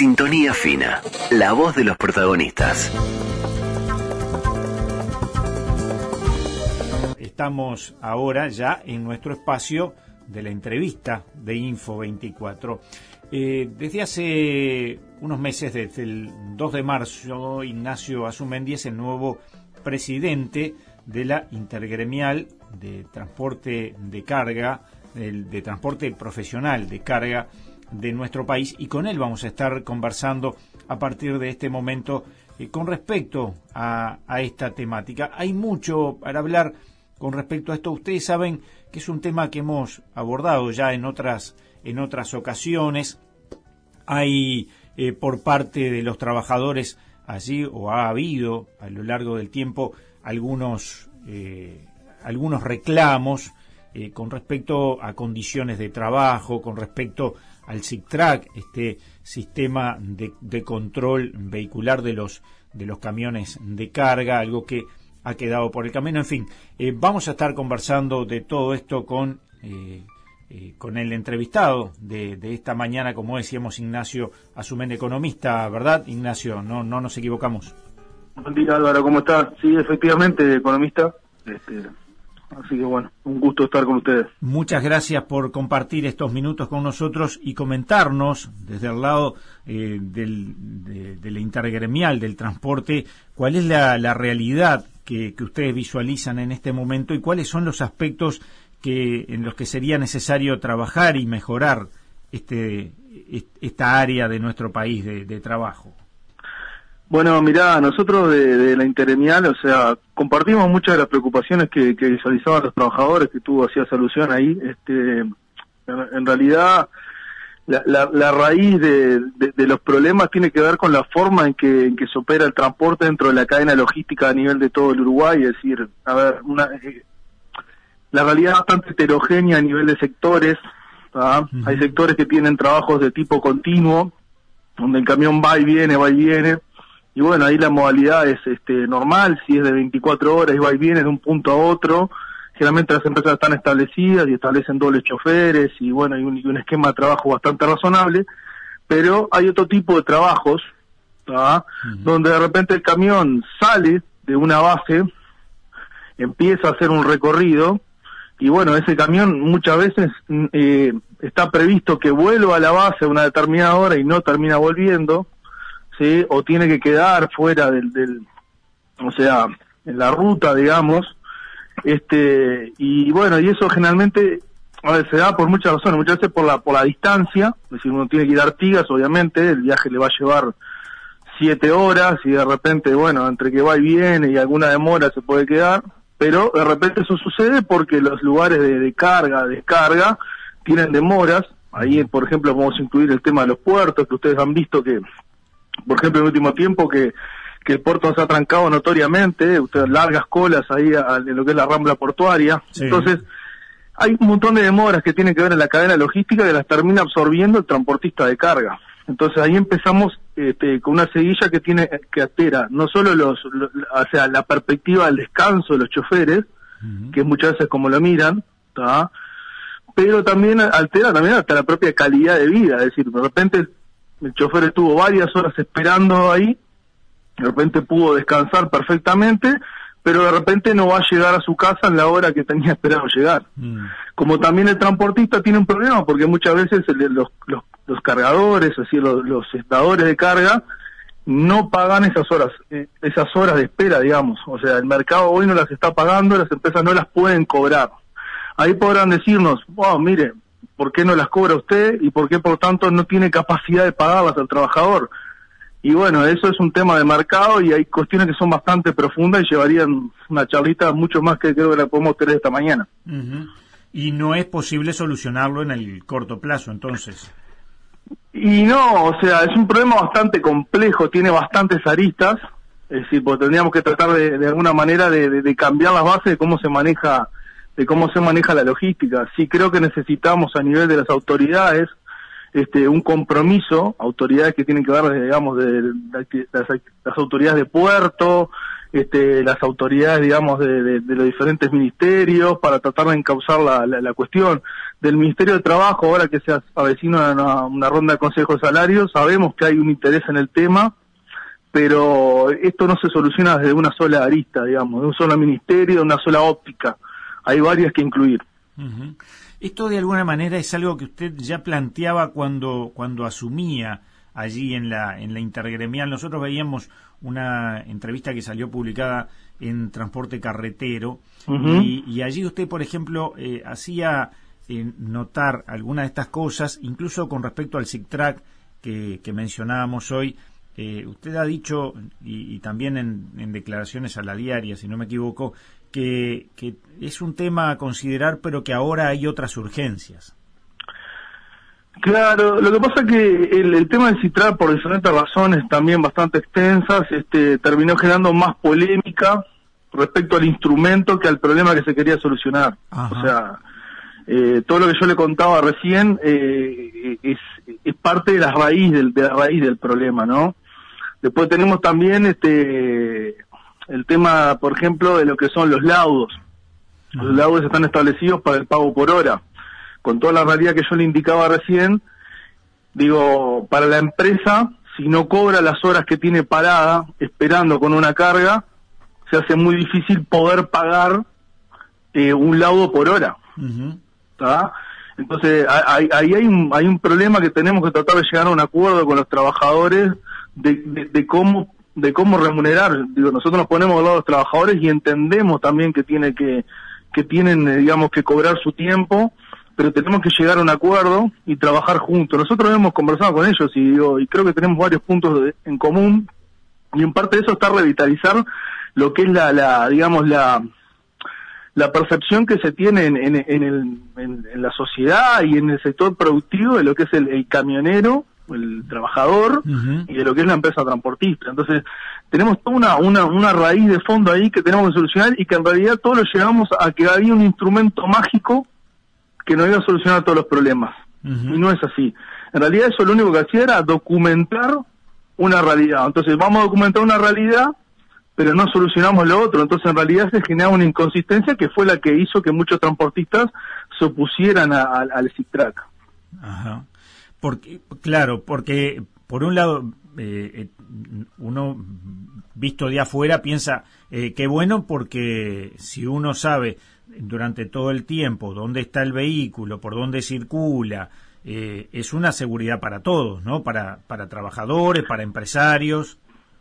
Sintonía Fina, la voz de los protagonistas. Estamos ahora ya en nuestro espacio de la entrevista de Info24. Desde hace unos meses, desde el 2 de marzo, Ignacio Azumendi es el nuevo presidente de la Intergremial de Transporte de Carga, de transporte profesional de carga de nuestro país, y con él vamos a estar conversando a partir de este momento con respecto a esta temática. Hay mucho para hablar con respecto a esto. Ustedes saben que es un tema que hemos abordado ya en otras ocasiones. Hay por parte de los trabajadores allí, o ha habido a lo largo del tiempo, algunos reclamos con respecto a condiciones de trabajo, con respecto al SICTRAC, este sistema de control vehicular de los camiones de carga, algo que ha quedado por el camino. En fin, vamos a estar conversando de todo esto con el entrevistado de esta mañana, como decíamos, Ignacio Azumendi, economista, ¿verdad, Ignacio? No nos equivocamos. Buen día, Álvaro, ¿cómo estás? Sí, efectivamente, economista. Así que bueno, un gusto estar con ustedes. Muchas gracias por compartir estos minutos con nosotros y comentarnos desde el lado de la intergremial del transporte cuál es la realidad que ustedes visualizan en este momento y cuáles son los aspectos en los que sería necesario trabajar y mejorar esta área de nuestro país de trabajo. Bueno, mirá, nosotros de la Intergremial, o sea, compartimos muchas de las preocupaciones que visualizaban los trabajadores, que tú hacías alusión ahí. En realidad, la raíz de los problemas tiene que ver con la forma en que se opera el transporte dentro de la cadena logística a nivel de todo el Uruguay. Es decir, la realidad es bastante heterogénea a nivel de sectores. ¿Ah? Uh-huh. Hay sectores que tienen trabajos de tipo continuo, donde el camión va y viene. Y bueno, ahí la modalidad es normal, si es de 24 horas y va y viene de un punto a otro. Generalmente las empresas están establecidas y establecen dobles choferes y bueno, hay un esquema de trabajo bastante razonable, pero hay otro tipo de trabajos, ¿tá? Uh-huh. Donde de repente el camión sale de una base, empieza a hacer un recorrido y bueno, ese camión muchas veces está previsto que vuelva a la base a una determinada hora y no termina volviendo. ¿Sí? O tiene que quedar fuera o sea, en la ruta, digamos, y bueno, y eso generalmente se da por muchas razones, muchas veces por la distancia, es decir, uno tiene que ir a Artigas, obviamente, el viaje le va a llevar 7 horas, y de repente, bueno, entre que va y viene y alguna demora se puede quedar, pero de repente eso sucede porque los lugares de carga, descarga, tienen demoras. Ahí, por ejemplo, vamos a incluir el tema de los puertos, que ustedes han visto que, por ejemplo, en el último tiempo que el puerto se ha trancado notoriamente, largas colas ahí en lo que es la rambla portuaria. Sí. Entonces, hay un montón de demoras que tienen que ver en la cadena logística que las termina absorbiendo el transportista de carga. Entonces, ahí empezamos con una seguilla que altera no solo o sea, la perspectiva del descanso de los choferes, uh-huh, que muchas veces como lo miran, ¿tá? Pero también altera hasta la propia calidad de vida, es decir, de repente el chofer estuvo varias horas esperando ahí, de repente pudo descansar perfectamente, pero de repente no va a llegar a su casa en la hora que tenía esperado llegar. Como también el transportista tiene un problema, porque muchas veces los cargadores, es decir, los dadores de carga, no pagan esas horas de espera, digamos. O sea, el mercado hoy no las está pagando, las empresas no las pueden cobrar. Ahí podrán decirnos, mire, ¿por qué no las cobra usted? Y por qué, por tanto, no tiene capacidad de pagarlas al trabajador. Y bueno, eso es un tema de mercado y hay cuestiones que son bastante profundas y llevarían una charlita mucho más que creo que la podemos tener esta mañana. Uh-huh. Y no es posible solucionarlo en el corto plazo, entonces. Y no, o sea, es un problema bastante complejo, tiene bastantes aristas, es decir, porque tendríamos que tratar de alguna manera de cambiar las bases de cómo se maneja la logística. Sí creo que necesitamos a nivel de las autoridades un compromiso, autoridades que tienen que ver, digamos, de las autoridades de puerto, las autoridades, digamos, de los diferentes ministerios para tratar de encauzar la cuestión. Del Ministerio de Trabajo, ahora que se avecina una ronda de consejos de salarios, sabemos que hay un interés en el tema, pero esto no se soluciona desde una sola arista, digamos, de un solo ministerio, de una sola óptica. Hay varias que incluir. Uh-huh. Esto de alguna manera es algo que usted ya planteaba cuando asumía allí en la intergremial. Nosotros veíamos una entrevista que salió publicada en Transporte Carretero, uh-huh. y allí usted, por ejemplo, hacía notar algunas de estas cosas, incluso con respecto al SICTRAC que mencionábamos hoy. Usted ha dicho, y también en declaraciones a la diaria, si no me equivoco, que es un tema a considerar, pero que ahora hay otras urgencias. Claro, lo que pasa es que el tema del SICTRAC, por diferentes razones también bastante extensas, terminó generando más polémica respecto al instrumento que al problema que se quería solucionar. Ajá. O sea, todo lo que yo le contaba recién es parte de la raíz del problema, ¿no? Después tenemos también el tema, por ejemplo, de lo que son los laudos. Los laudos están establecidos para el pago por hora. Con toda la realidad que yo le indicaba recién, digo, para la empresa, si no cobra las horas que tiene parada, esperando con una carga, se hace muy difícil poder pagar un laudo por hora. Uh-huh. ¿Tá? Entonces, ahí hay un problema que tenemos que tratar de llegar a un acuerdo con los trabajadores de cómo remunerar. Digo, nosotros nos ponemos al lado de los trabajadores y entendemos también que tienen, digamos, que cobrar su tiempo, pero tenemos que llegar a un acuerdo y trabajar juntos. Nosotros hemos conversado con ellos y creo que tenemos varios puntos en común, y en parte de eso está revitalizar lo que es la percepción que se tiene en la sociedad y en el sector productivo de lo que es el camionero, el trabajador, uh-huh. y de lo que es la empresa transportista. Entonces, tenemos toda una raíz de fondo ahí que tenemos que solucionar, y que en realidad todos lo llevamos a que había un instrumento mágico que nos iba a solucionar todos los problemas. Uh-huh. Y no es así. En realidad eso lo único que hacía era documentar una realidad. Entonces, vamos a documentar una realidad, pero no solucionamos lo otro. Entonces, en realidad se generaba una inconsistencia que fue la que hizo que muchos transportistas se opusieran al SICTRAC. Ajá. Porque por un lado, uno visto de afuera piensa que bueno, porque si uno sabe durante todo el tiempo dónde está el vehículo, por dónde circula, es una seguridad para todos, ¿no? Para trabajadores, para empresarios.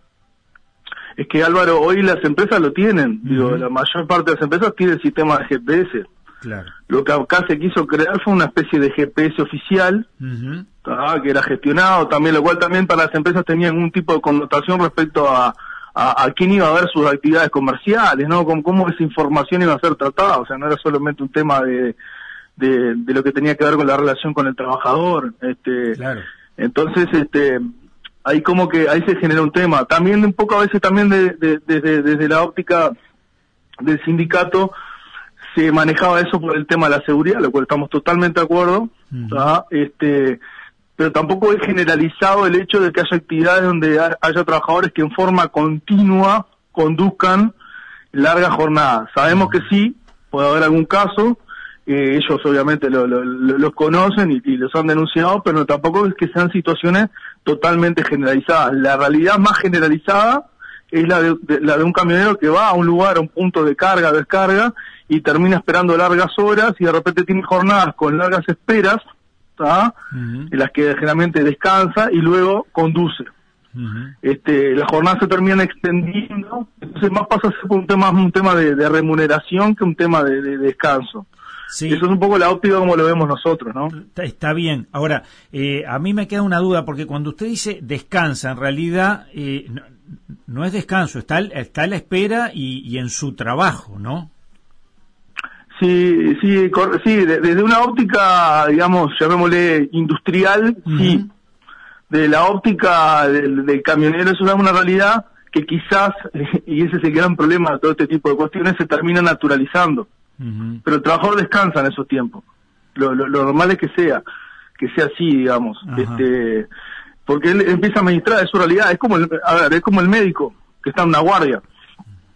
Es que, Álvaro, hoy las empresas lo tienen. Uh-huh. Digo, la mayor parte de las empresas tienen el sistema de GPS. Claro. Lo que acá se quiso crear fue una especie de GPS oficial, uh-huh. Que era gestionado también, lo cual también para las empresas tenía algún tipo de connotación respecto a quién iba a ver sus actividades comerciales, ¿no? Cómo esa información iba a ser tratada. O sea, no era solamente un tema de lo que tenía que ver con la relación con el trabajador. Claro. Entonces, ahí como que ahí se genera un tema. También un poco a veces también desde la óptica del sindicato se manejaba eso por el tema de la seguridad, lo cual estamos totalmente de acuerdo. Uh-huh. Pero tampoco es generalizado el hecho de que haya actividades donde haya trabajadores que en forma continua conduzcan largas jornadas. Sabemos que sí, puede haber algún caso, ellos obviamente los conocen y los han denunciado, pero tampoco es que sean situaciones totalmente generalizadas. La realidad más generalizada es la de un camionero que va a un lugar, a un punto de carga, descarga, y termina esperando largas horas, y de repente tiene jornadas con largas esperas, ¿tá? Uh-huh. En las que generalmente descansa y luego conduce. Uh-huh. Las jornadas se terminan extendiendo, entonces más pasa a ser un tema de remuneración que un tema de descanso. Sí. Eso es un poco la óptica como lo vemos nosotros, ¿no? Está bien. Ahora, a mí me queda una duda, porque cuando usted dice descansa, en realidad no es descanso, está a la espera y en su trabajo, ¿no? Sí, desde una óptica, digamos, llamémosle industrial, uh-huh. sí. De la óptica del camionero, eso es una realidad que quizás, y ese es el gran problema de todo este tipo de cuestiones, se termina naturalizando. Uh-huh. Pero el trabajador descansa en esos tiempos. Lo normal es que sea así, digamos. Uh-huh. Porque él empieza a administrar, es su realidad. Es como el médico que está en una guardia.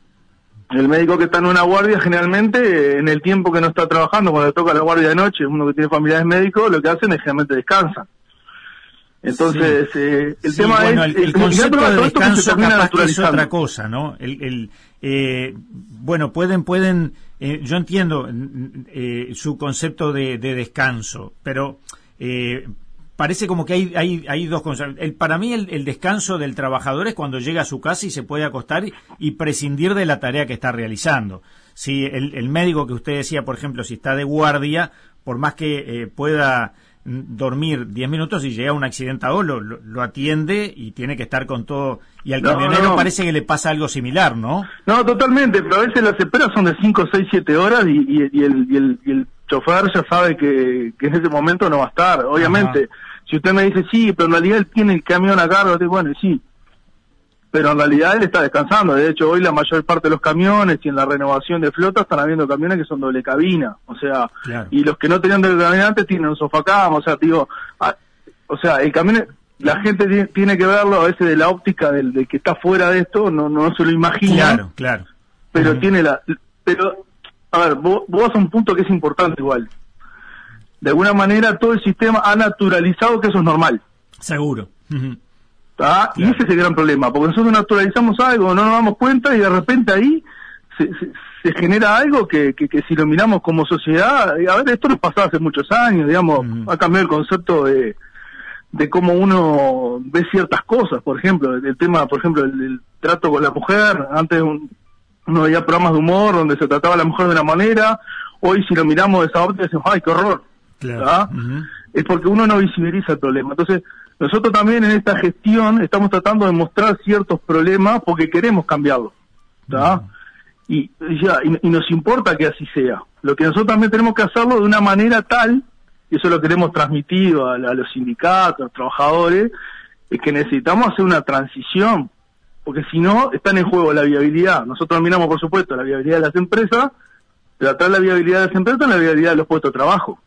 El médico que está en una guardia, generalmente, en el tiempo que no está trabajando, cuando le toca la guardia de noche, uno que tiene familiares médicos, lo que hacen es generalmente descansan. Entonces, el tema bueno, es... el concepto de descanso capaz que es naturalizando. otra cosa, ¿no? Bueno, pueden yo entiendo su concepto de descanso, pero parece como que hay dos cosas. Para mí el descanso del trabajador es cuando llega a su casa y se puede acostar y prescindir de la tarea que está realizando. Si el médico que usted decía, por ejemplo, si está de guardia, por más que pueda dormir 10 minutos, y llega un accidentado, lo atiende y tiene que estar con todo. Y al camionero parece que le pasa algo similar, ¿no? No, totalmente, pero a veces las esperas son de 5, 6, 7 horas y el chofer ya sabe que en ese momento no va a estar. Obviamente, si usted me dice, sí, pero en realidad él tiene el camión a cargo, bueno, sí, pero en realidad él está descansando. De hecho, hoy la mayor parte de los camiones y en la renovación de flota están habiendo camiones que son doble cabina, o sea, claro. Y los que no tenían doble cabina antes tienen un sofacama, o sea, digo, o sea, el camión, la gente tiene que verlo a veces de la óptica del que está fuera de esto, no se lo imagina. Claro. Pero pero, a ver, vos vas a un punto que es importante igual. De alguna manera todo el sistema ha naturalizado que eso es normal. Seguro. Claro. Y ese es el gran problema, porque nosotros naturalizamos algo, no nos damos cuenta y de repente ahí se genera algo que si lo miramos como sociedad, a ver, esto nos pasaba hace muchos años, digamos, ha cambiado el concepto de cómo uno ve ciertas cosas, por ejemplo, el tema, por ejemplo, el trato con la mujer. Antes uno veía programas de humor donde se trataba a la mujer de una manera, hoy si lo miramos de esa óptica decimos, ¡ay, qué horror! Claro. Es porque uno no visibiliza el problema. Entonces, nosotros también en esta gestión estamos tratando de mostrar ciertos problemas porque queremos cambiarlos, y nos importa que así sea. Lo que nosotros también tenemos que hacerlo de una manera tal, y eso lo queremos transmitir a los sindicatos, a los trabajadores, es que necesitamos hacer una transición, porque si no, están en juego la viabilidad. Nosotros miramos, por supuesto, la viabilidad de las empresas, pero atrás de la viabilidad de las empresas, la viabilidad de los puestos de trabajo.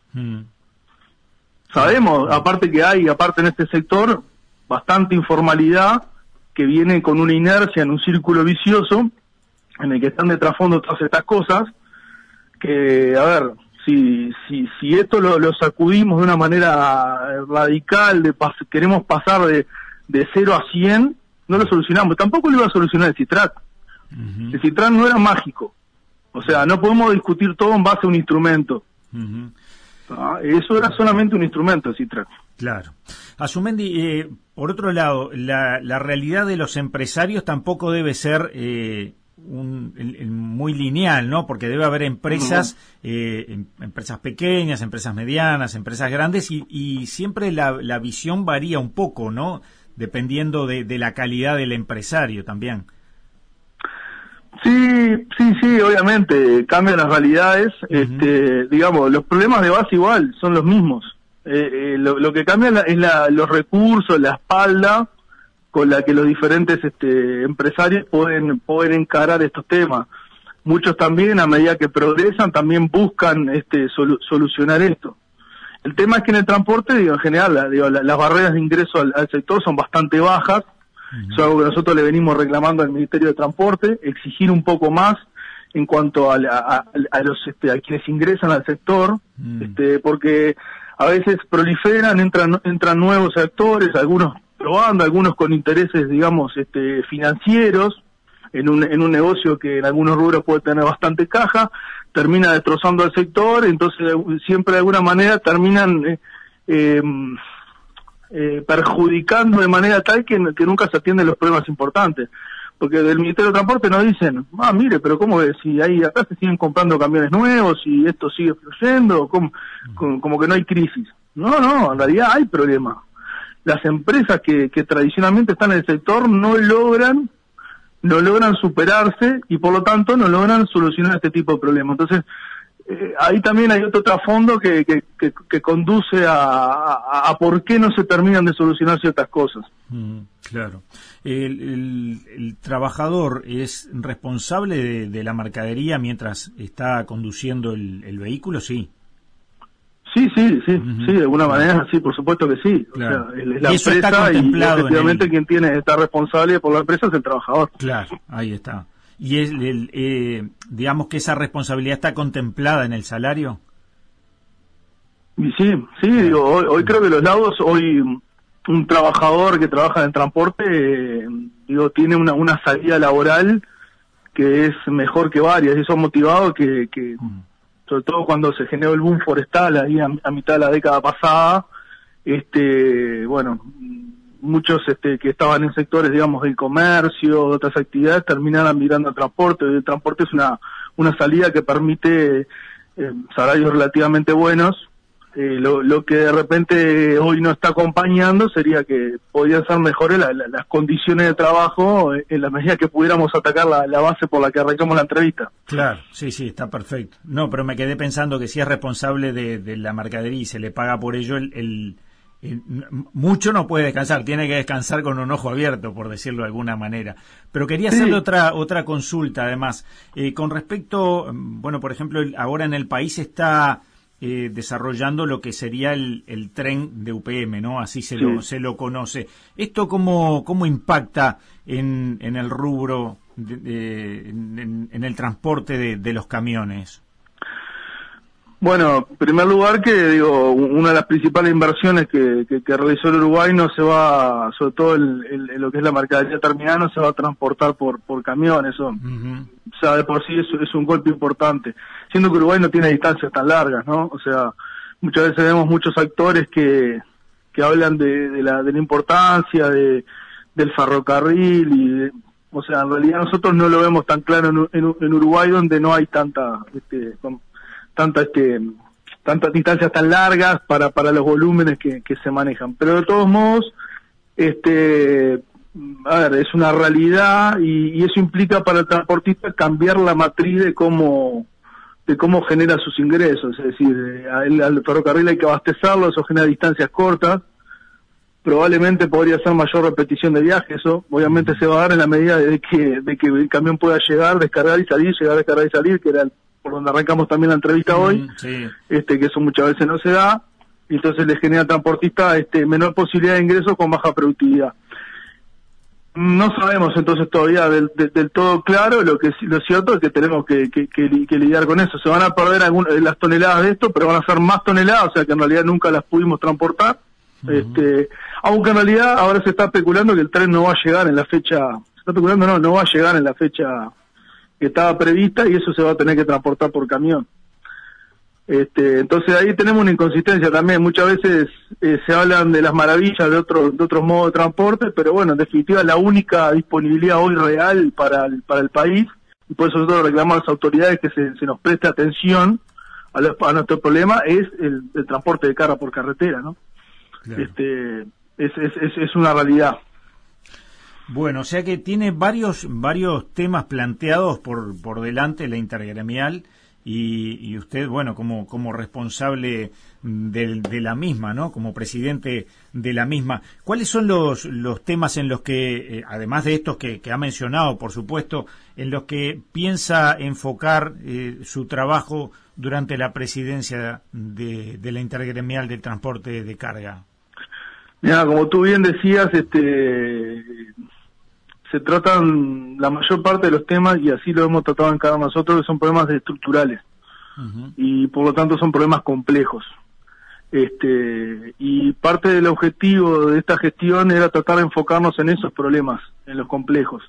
Sabemos, aparte en este sector, bastante informalidad que viene con una inercia en un círculo vicioso en el que están de trasfondo todas estas cosas, que, a ver, si esto lo sacudimos de una manera radical, queremos pasar de 0 a 100, no lo solucionamos. Tampoco lo iba a solucionar el Citrat. El Citrat no era mágico. O sea, no podemos discutir todo en base a un instrumento. Eso era solamente un instrumento, Citrat. Claro. Azumendi, por otro lado, la realidad de los empresarios tampoco debe ser muy lineal, ¿no? Porque debe haber empresas, empresas pequeñas, empresas medianas, empresas grandes, y siempre la visión varía un poco, ¿no? Dependiendo de la calidad del empresario también. Sí, obviamente, cambian las realidades, digamos, los problemas de base igual son los mismos. Lo que cambia es los recursos, la espalda con la que los diferentes empresarios pueden encarar estos temas. Muchos también, a medida que progresan, también buscan solucionar esto. El tema es que en el transporte, digo, en general, las barreras de ingreso al sector son bastante bajas. Eso es algo que nosotros le venimos reclamando al Ministerio de Transporte, exigir un poco más en cuanto a quienes ingresan al sector, porque a veces proliferan, entran nuevos actores, algunos probando, algunos con intereses, digamos, financieros, en un negocio que en algunos rubros puede tener bastante caja, termina destrozando al sector, entonces siempre de alguna manera terminan perjudicando de manera tal que nunca se atienden los problemas importantes. Porque del Ministerio de Transporte nos dicen, mire, pero ¿cómo es? Si acá se siguen comprando camiones nuevos y esto sigue fluyendo, como que no hay crisis. No, en realidad hay problemas. Las empresas que tradicionalmente están en el sector no logran superarse y por lo tanto no logran solucionar este tipo de problemas. Entonces, ahí también hay otro trasfondo que conduce a por qué no se terminan de solucionar ciertas cosas. Claro. ¿El trabajador es responsable de la mercadería mientras está conduciendo el vehículo? Sí. Sí, de alguna manera, sí, por supuesto que sí. Claro. O sea, es la eso empresa está contemplado y efectivamente quien está responsable por la empresa es el trabajador. Claro, ahí está. y digamos que esa responsabilidad está contemplada en el salario. Y sí, digo, hoy creo que los laudos, hoy un trabajador que trabaja en el transporte, digo, tiene una salida laboral que es mejor que varias, y eso ha motivado que sobre todo cuando se generó el boom forestal ahí a mitad de la década pasada, bueno, muchos que estaban en sectores, digamos, del comercio, de otras actividades, terminaron migrando al transporte. El transporte es una salida que permite salarios relativamente buenos. Lo que de repente hoy no está acompañando sería que podrían ser mejores las condiciones de trabajo en la medida que pudiéramos atacar la base por la que arrancamos la entrevista. Claro, sí, está perfecto. No, pero me quedé pensando que si es responsable de la mercadería y se le paga por ello, mucho no puede descansar, tiene que descansar con un ojo abierto, por decirlo de alguna manera. Pero quería hacerle otra consulta, además, con respecto, bueno, por ejemplo, ahora en el país está desarrollando lo que sería el tren de UPM, ¿no? Así se lo conoce. ¿Esto cómo impacta en el rubro, en el transporte de los camiones? Bueno, en primer lugar que, digo, una de las principales inversiones que realizó el Uruguay no se va, sobre todo en lo que es la mercadería terminal, no se va a transportar por camión, eso. O sea, de por sí es un golpe importante. Siendo que Uruguay no tiene distancias tan largas, ¿no? O sea, muchas veces vemos muchos actores que hablan de la importancia del ferrocarril o sea, en realidad nosotros no lo vemos tan claro en Uruguay, donde no hay tantas distancias tan largas para los volúmenes que se manejan. Pero de todos modos, a ver, es una realidad y eso implica para el transportista cambiar la matriz de cómo genera sus ingresos. Es decir, al ferrocarril hay que abastecerlo, eso genera distancias cortas, probablemente podría ser mayor repetición de viajes, eso obviamente se va a dar en la medida de que el camión pueda llegar, descargar y salir, que era por donde arrancamos también la entrevista hoy, que eso muchas veces no se da, y entonces le genera al transportista menor posibilidad de ingresos con baja productividad. No sabemos entonces todavía del todo claro, lo cierto es que tenemos que lidiar con eso. Se van a perder las toneladas de esto, pero van a ser más toneladas, o sea que en realidad nunca las pudimos transportar. Aunque en realidad ahora se está especulando que el tren no va a llegar en la fecha, no va a llegar en la fecha que estaba prevista, y eso se va a tener que transportar por camión. Entonces ahí tenemos una inconsistencia también. Muchas veces se hablan de las maravillas de otros modos de transporte, pero bueno, en definitiva la única disponibilidad hoy real para el país, y por eso nosotros reclamamos a las autoridades que se nos preste atención a nuestro problema, es el transporte de carga por carretera, ¿no? Claro. Es una realidad. Bueno, o sea que tiene varios temas planteados por delante la intergremial, y usted, bueno, como responsable de la misma, ¿no? Como presidente de la misma, ¿cuáles son los temas en los que, además de estos que ha mencionado, por supuesto, en los que piensa enfocar su trabajo durante la presidencia de la intergremial del transporte de carga? Mira, como tú bien decías, se tratan la mayor parte de los temas, y así lo hemos tratado en cada uno de nosotros, que son problemas estructurales, y por lo tanto son problemas complejos. Y parte del objetivo de esta gestión era tratar de enfocarnos en esos problemas, en los complejos.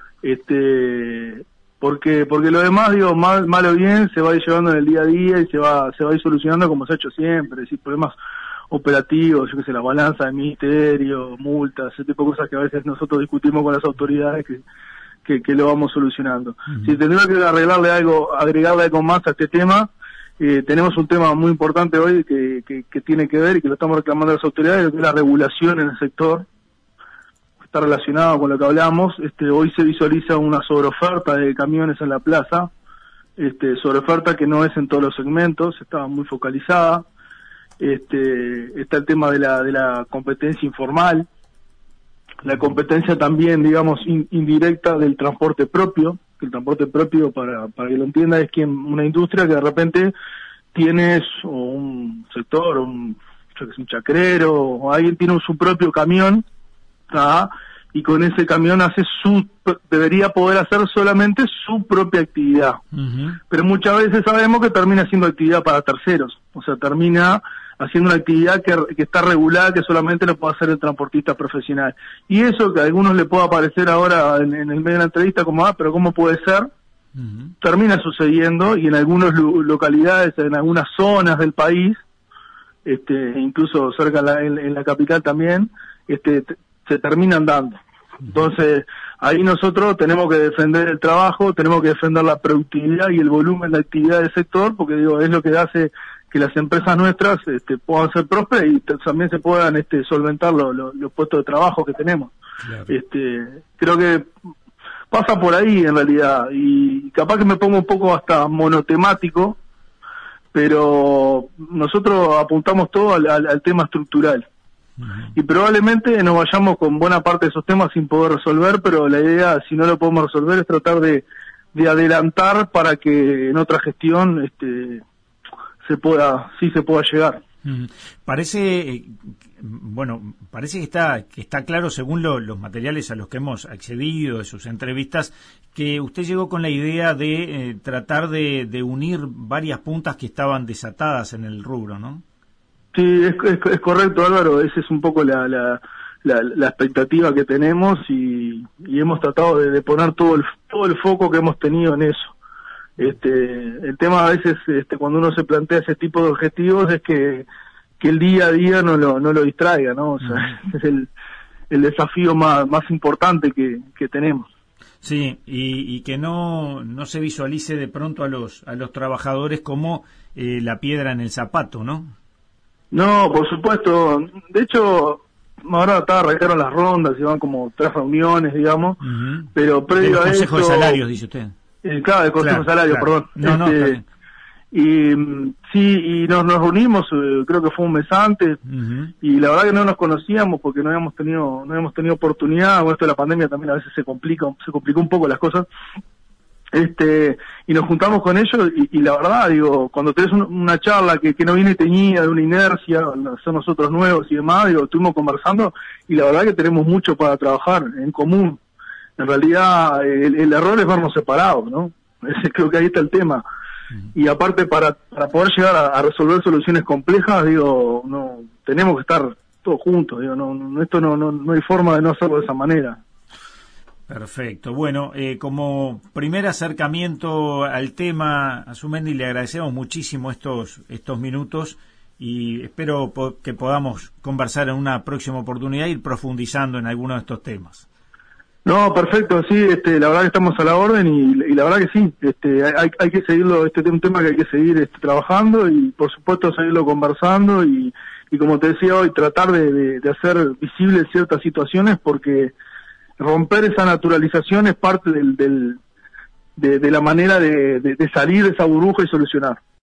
Porque lo demás, digo, mal o bien, se va a ir llevando en el día a día y se va a ir solucionando como se ha hecho siempre, es decir, problemas operativos, yo qué sé, la balanza de ministerio, multas, ese tipo de cosas que a veces nosotros discutimos con las autoridades que lo vamos solucionando. Si tendría que agregarle algo más a este tema, tenemos un tema muy importante hoy que tiene que ver, y que lo estamos reclamando a las autoridades, que es la regulación en el sector. Está relacionado con lo que hablamos. Hoy se visualiza una sobreoferta de camiones en la plaza, sobreoferta que no es en todos los segmentos, está muy focalizada. Está el tema de la competencia informal, la competencia también, digamos, indirecta del transporte propio, que el transporte propio, para que lo entienda, es una industria que de repente tienes un sector, un chacrero, o alguien tiene su propio camión, y con ese camión debería poder hacer solamente su propia actividad. Pero muchas veces sabemos que termina haciendo actividad para terceros, o sea, termina haciendo una actividad que está regulada, que solamente lo puede hacer el transportista profesional. Y eso que a algunos le pueda parecer ahora en el medio de la entrevista como, pero ¿cómo puede ser? Termina sucediendo, y en algunas localidades, en algunas zonas del país, incluso cerca en la capital también, se terminan dando. Entonces, ahí nosotros tenemos que defender el trabajo, tenemos que defender la productividad y el volumen de actividad del sector, porque digo, es lo que hace que las empresas nuestras puedan ser prósperas y también se puedan solventar los puestos de trabajo que tenemos. Claro. Creo que pasa por ahí en realidad, y capaz que me pongo un poco hasta monotemático, pero nosotros apuntamos todo al tema estructural. Y probablemente nos vayamos con buena parte de esos temas sin poder resolver, pero la idea, si no lo podemos resolver, es tratar de adelantar para que en otra gestión se pueda llegar. Parece que está claro, según los materiales a los que hemos accedido de sus entrevistas, que usted llegó con la idea de tratar de unir varias puntas que estaban desatadas en el rubro, ¿no? Sí, es correcto, Álvaro. Esa es un poco la expectativa que tenemos, y hemos tratado de poner todo el foco que hemos tenido en eso. El tema a veces, cuando uno se plantea ese tipo de objetivos, es que el día a día no lo distraiga, ¿no? O sea, es el desafío más importante que tenemos. Sí, y que no se visualice de pronto a los trabajadores como la piedra en el zapato, ¿no? No, por supuesto. De hecho, ahora arrancaron las rondas y van como 3 reuniones, digamos, pero previo a eso... Consejo de salarios, dice usted. Claro, el Consejo de Salarios, perdón. Y sí, y nos reunimos, creo que fue un mes antes, y la verdad que no nos conocíamos porque no habíamos tenido oportunidad. Con esto de la pandemia también a veces se complicó un poco las cosas. Y nos juntamos con ellos, y la verdad, digo, cuando tenés una charla que no viene teñida de una inercia, son nosotros nuevos y demás, digo, estuvimos conversando, y la verdad que tenemos mucho para trabajar en común. En realidad, el error es vernos separados, ¿no? Creo que ahí está el tema. Y aparte, para poder llegar a resolver soluciones complejas, digo, no tenemos que estar todos juntos, digo, esto no hay forma de no hacerlo de esa manera. Perfecto. Bueno, como primer acercamiento al tema, Azumendi, le agradecemos muchísimo estos minutos, y espero que podamos conversar en una próxima oportunidad e ir profundizando en algunos de estos temas. No, perfecto, sí, la verdad que estamos a la orden, y la verdad que sí, hay que seguirlo, un tema que hay que seguir trabajando, y por supuesto seguirlo conversando, y como te decía hoy, tratar de hacer visibles ciertas situaciones, porque romper esa naturalización es parte de la manera de salir de esa burbuja y solucionar.